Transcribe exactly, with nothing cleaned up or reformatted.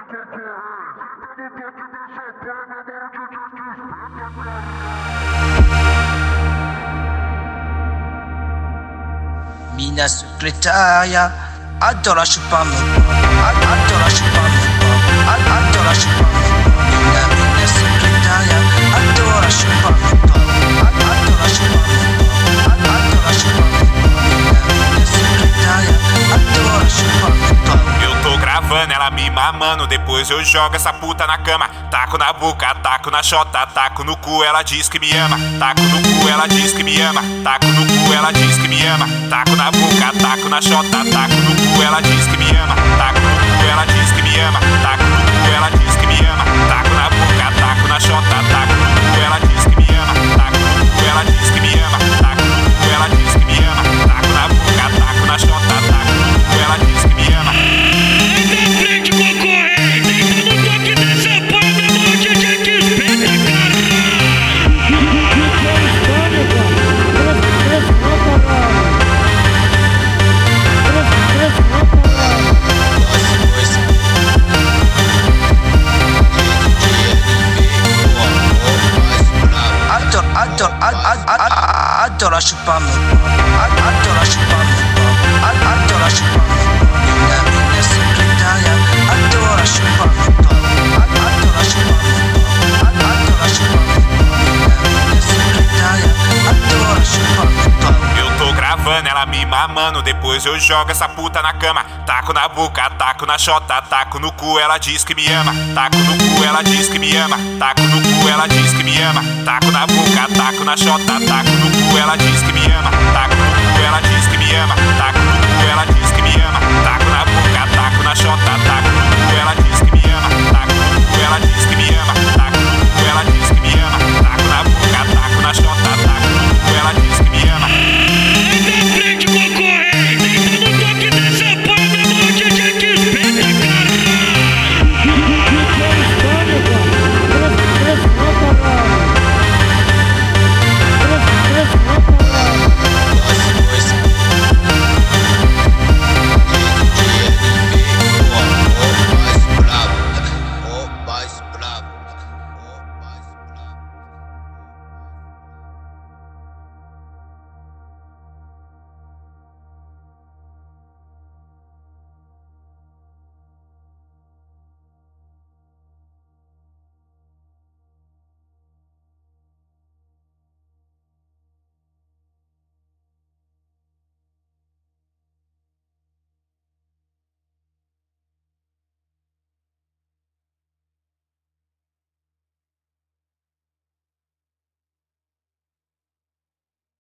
Mina secretária adora chupar meu pau, adora chupar meu pau, adora chupar meu pau. Mina, mina secretária adora chupar meu pau, adora chupar meu pau, adora chupar meu pau. Mina, mina secretária adora chupar meu pau. Eu tô gravando ela me mamando, depois eu jogo essa puta na cama. Taco na boca, taco na chota, taco no cu, ela diz que me ama. Taco no cu, ela diz que me ama. Taco no cu, ela diz que me ama. Taco na boca, taco na chota, taco no cu, ela diz que me ama. Taco no cu, ela diz que me ama. Taco no cu, ela diz que me ama. Taco na boca, taco na chota, taco no cu, ela diz que me ama. Taco no cu, ela diz que me ama. Taco no cu, ela diz que me ama. Taco na boca, taco na chota, taco no cu, ela diz que me ama. Adora chupar meu pau, adora chupar meu pau, adora chupar meu pau. Mina, mina secretária adora chupar meu pau, adora chupar meu pau, adora chupar meu pau. Mina, mina secretária adora chupar meu pau. Eu tô gravando ela me mamando, depois eu jogo essa puta na cama. Taco na boca, taco na chota, taco no cu, ela diz que me ama. Taco no cu, ela diz que me ama. Taco no cu, ela diz que me ama. Taco na boca, taco na chota, taco no cu, ela diz que me ama. Taco no cu, ela diz que me ama. Taco no cu, ela diz que me ama. Taco na boca,